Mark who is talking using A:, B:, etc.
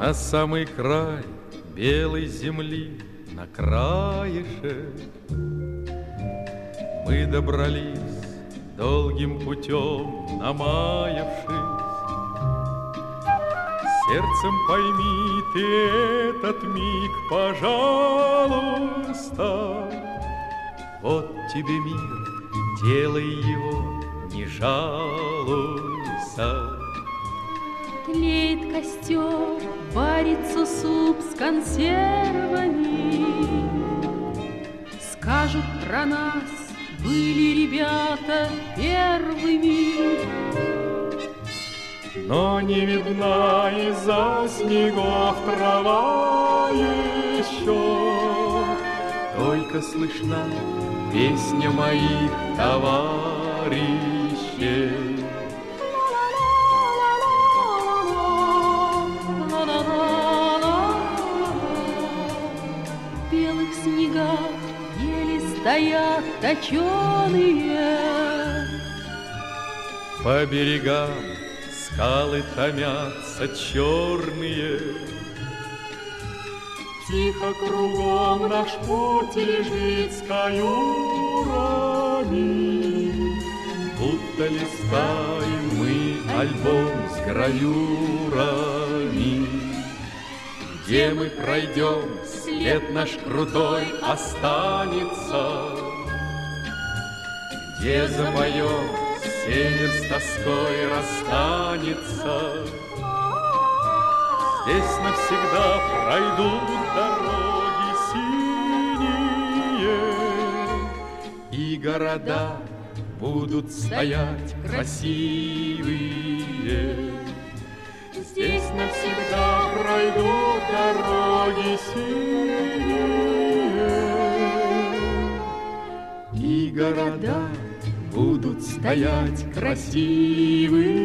A: На самый край белой земли, на краешек мы добрались долгим путем, намаявшись. Сердцем пойми ты этот миг, пожалуйста. Вот тебе мир, делай его, не жалуйся.
B: Тлеет костер, варится суп с консервами. Скажут про нас, были ребята первыми.
C: Но не видна из-за снегов трава еще,
A: только слышна песня моих товарищей.
B: В белых снегах еле стоят точеные.
A: По берегам скалы томятся черные.
C: Тихо кругом наш путь лежит с каюрами.
A: Будто листаем мы альбом с гравюрами. Где мы пройдем, след наш крутой останется. Где запоем, север с тоской расстанется. Здесь навсегда пройдут дороги синие, и города будут стоять красивые.
C: Здесь навсегда пройдут дороги синие,
A: и города будут стоять красивые.